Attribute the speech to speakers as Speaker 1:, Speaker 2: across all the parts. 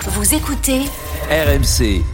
Speaker 1: Vous écoutez
Speaker 2: RMC.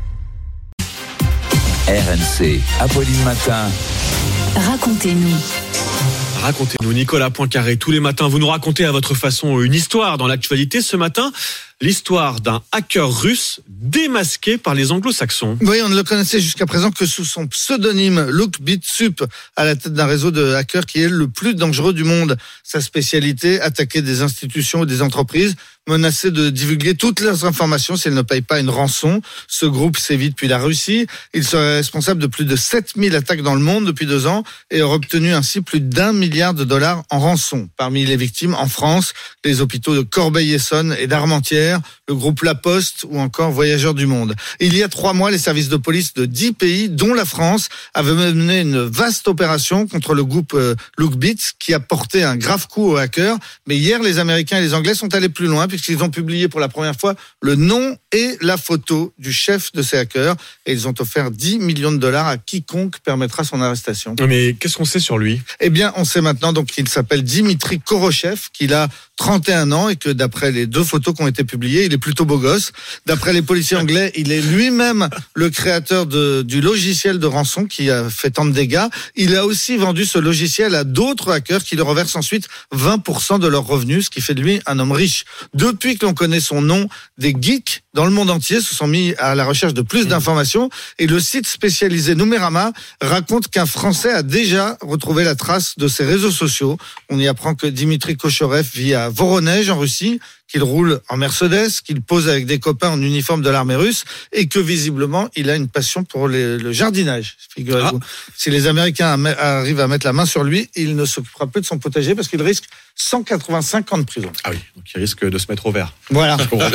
Speaker 2: RMC, Apolline Matin.
Speaker 1: Racontez-nous.
Speaker 3: Racontez-nous, Nicolas Poincaré. Tous les matins, vous nous racontez à votre façon une histoire dans l'actualité. Ce matin, l'histoire d'un hacker russe démasqué par les anglo-saxons.
Speaker 4: Oui, on ne le connaissait jusqu'à présent que sous son pseudonyme Lookbitsup, à la tête d'un réseau de hackers qui est le plus dangereux du monde. Sa spécialité, attaquer des institutions ou des entreprises, menacer de divulguer toutes leurs informations si elles ne payent pas une rançon. Ce groupe sévit depuis la Russie. Il serait responsable de plus de 7000 attaques dans le monde depuis 2 ans et aurait obtenu ainsi plus d'$1 milliard en rançon. Parmi les victimes, en France, les hôpitaux de Corbeil-Essonnes et d'Armentières, le groupe La Poste ou encore Voyageurs du Monde. Il y a 3 mois, les services de police de 10 pays, dont la France, avaient mené une vaste opération contre le groupe Lookbit qui a porté un grave coup aux hackers. Mais hier, les Américains et les Anglais sont allés plus loin puisqu'ils ont publié pour la première fois le nom et la photo du chef de ces hackers et ils ont offert $10 millions à quiconque permettra son arrestation.
Speaker 3: Mais qu'est-ce qu'on sait sur lui ?
Speaker 4: Eh bien, on sait maintenant donc qu'il s'appelle Dimitri Korochev, qu'il a 31 ans et que d'après les 2 photos qui ont été publiées, il est plutôt beau gosse. D'après les policiers anglais, il est lui-même le créateur du logiciel de rançon qui a fait tant de dégâts. Il a aussi vendu ce logiciel à d'autres hackers qui le reversent ensuite 20% de leurs revenus, ce qui fait de lui un homme riche. Depuis que l'on connaît son nom, des geeks dans le monde entier se sont mis à la recherche de plus d'informations et le site spécialisé Numérama raconte qu'un Français a déjà retrouvé la trace de ses réseaux sociaux. On y apprend que Dimitri Korochev vit à Voronej en Russie, qu'il roule en Mercedes, qu'il pose avec des copains en uniforme de l'armée russe et que visiblement il a une passion pour le jardinage. Figurez-vous. Si les Américains arrivent à mettre la main sur lui, il ne s'occupera plus de son potager parce qu'il risque 185 ans de prison.
Speaker 3: Ah oui, donc il risque de se mettre au vert.
Speaker 4: Voilà.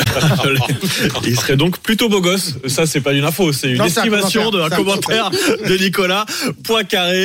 Speaker 3: Il serait donc plutôt beau gosse. Ça, c'est pas une info, c'est une estimation d'un commentaire de Nicolas Poincaré.